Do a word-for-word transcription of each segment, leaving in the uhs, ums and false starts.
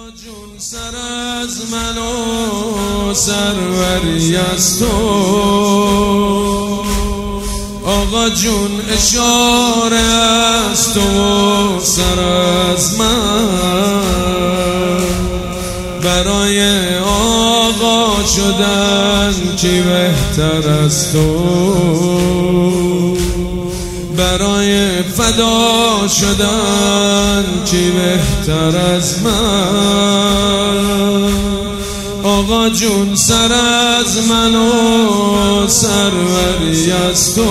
جون سر از من و سروری از تو، آقا جون اشاره از تو و سر از من. برای آقا شدن کی بهتر از تو، برای فدا شدن کی بهتر از من. آقا جون سر از من و سروری از تو،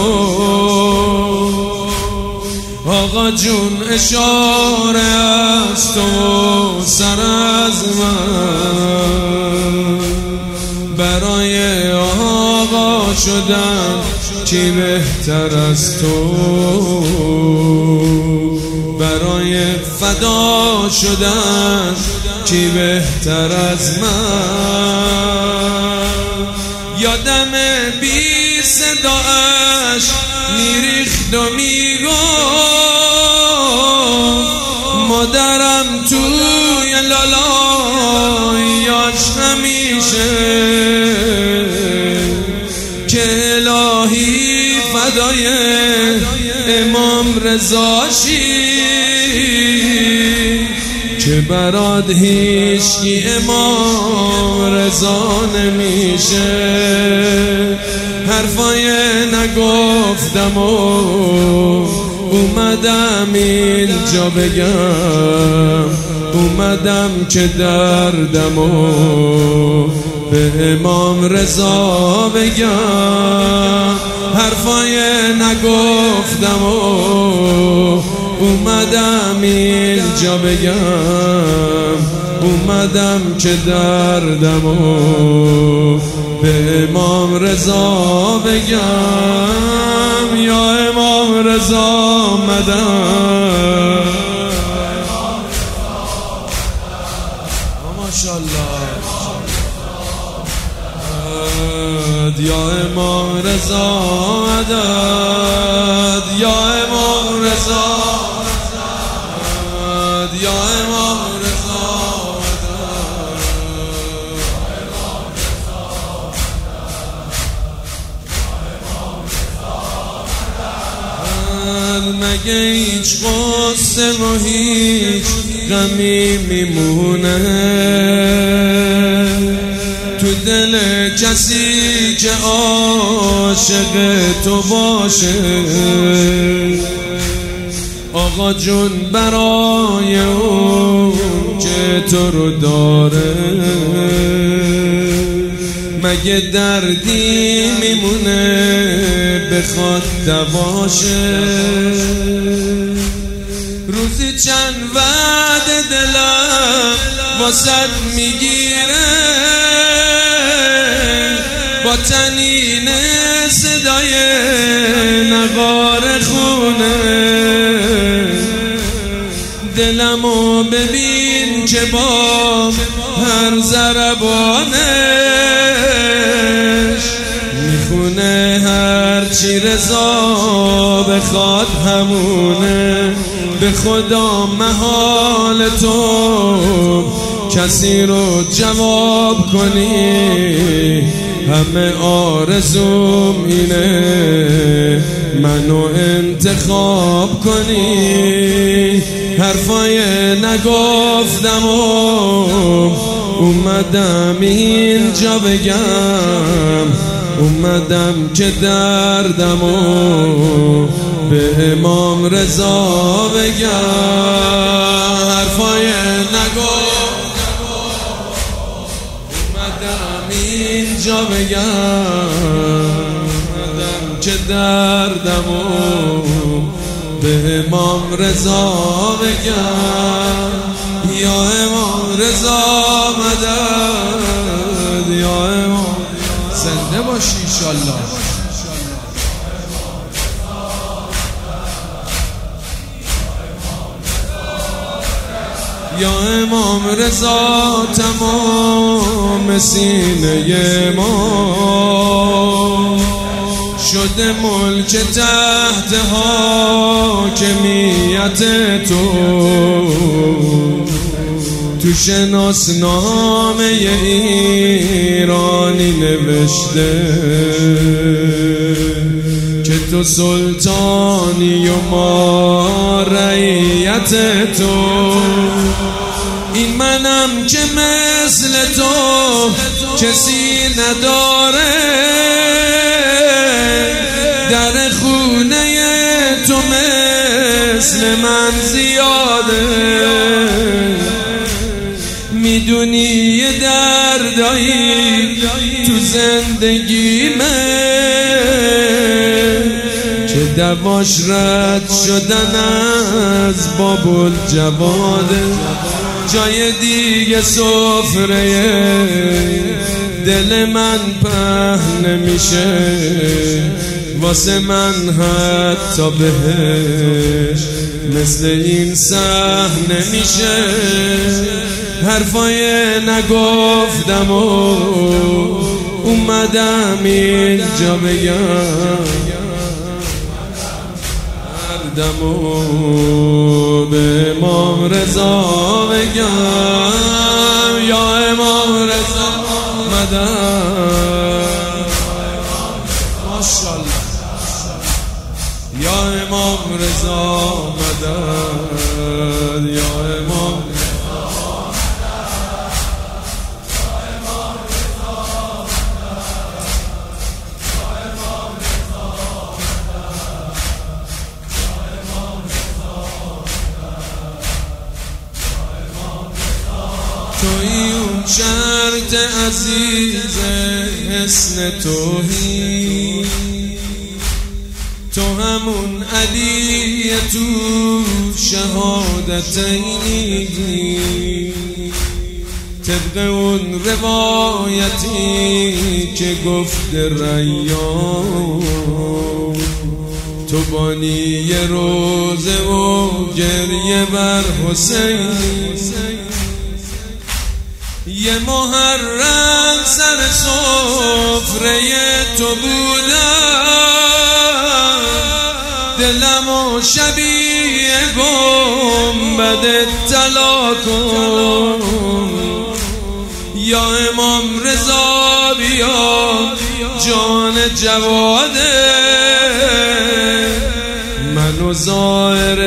آقا جون اشاره از تو سر از من. برای آقا شدن کی بهتر از تو، برای فدا شدن کی بهتر از من. یادم بی صداش میریخت و میگفت مادرم توی لالایاش همیشه که الهی فدای امام رضاشی که برات هیچکی امام رضا نمیشه. حرفای نگفتم و اومدم اینجا بگم، اومدم که دردم و به امام رضا بگم. حرفای نگفتم و اومدم اینجا بگم، اومدم که دردم و به امام رضا بگم. یا امام رضا مدد، ماشاءالله. یا امام رضا مدد، یا امام رضا مدد، یا امام رضا مدد. مگه هیچ غصه و هیچ غمی میمونه تو دل کسی که عاشق تو باشه؟ آقا جون برای اون که تو رو داره مگه دردی میمونه بخواد دواشه؟ روزی چند وعده دلم واسد میگیره با تنین صدای نغار خونه. دلمو ببین که با هر ضربانش میخونه هرچی رضا بخواد همونه. به خدا محال تو کسی رو جواب کنی، همه آرزوم اینه منو انتخاب کنی. حرفای نگفتم و اومدم اینجا بگم، اومدم که دردم و به امام رضا بگم. حرفای نگفتم و اومدم اینجا بگم، اومدم که دردم و به امام رضا بگم. یا امام رضا مدد، یا امام زنده باشی انشالله. یا امام رضا تمام سینه ما شده ملک تحت حاکمیت تو. تو شناسنامه ایرانی نوشته که تو سلطانی و ما رعیت تو. این منم که مثل تو کسی نداره، در خونه تو مثل من زیاده. میدونی یه دردایی تو زندگیمه که دواش رد شدن از بابل جواده. جای دیگه سفره دل من پهن نمیشه، واسه من حتی بهش مثل این صحنه نمیشه. حرفای نگفتم و اومدم اینجا بگم، دردم و به امام رضا بگم. یا امام رضا مدد، ماشاءالله. یا امام رضا مدد، یا امام توی اون شرط عزیز حسن توهی، تو همون علی تو شهادتینی، طبق اون روایتی که گفت ریان، تو بانی روزه و گریه بر حسین. یه محرم سر سفره تو بودم، دلم و شبیه گنبد طلا کن. یا امام رضا بیا جان جواده، منو ظاهر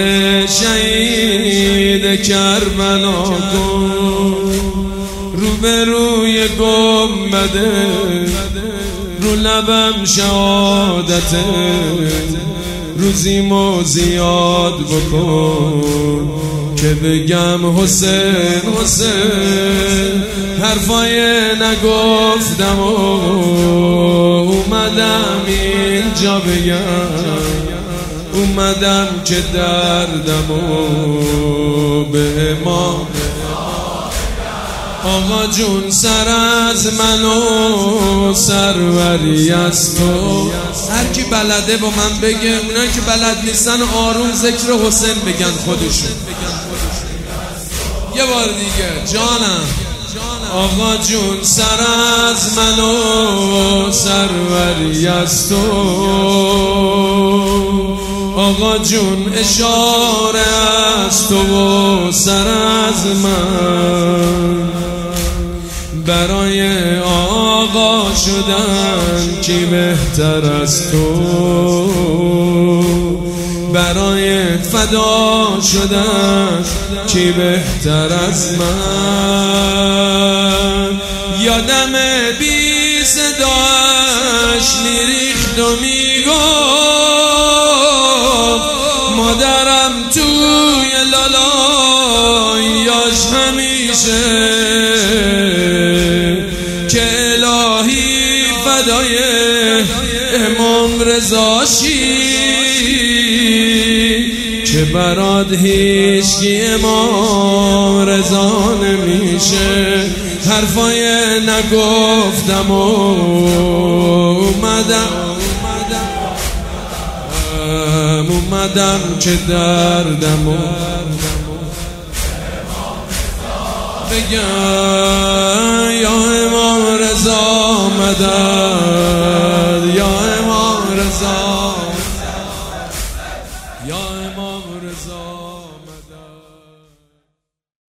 شهید کربلا کن. رو به روی گنبده، رو لبم شهادته، روزیمو زیاد بکن که بگم حسین حسین. حرفای نگفتم و اومدم اینجا بگم، اومدم که دردمو به امام. آقا جون سر از منو سروری از تو. هر کی بلده با من بگه، اونایی که بلد نیستن آروم ذکر حسین بگن خودشون. یه بار دیگه جانم. آقا جون سر از منو سروری از تو. آقا جون اشاره از تو و سر از من. برای آقا شدن کی بهتر از تو، برای فدا شدن کی بهتر از من. یادم بی صداش میریخت و میگفت مادرم توی لالایاش همیشه، که الهی فدای امام رضا شی، که برات هیچکی امام رضا نمیشه. حرفای نگفتم و اومدم اومدم که دردمو بگم. یا امام رضا مدد.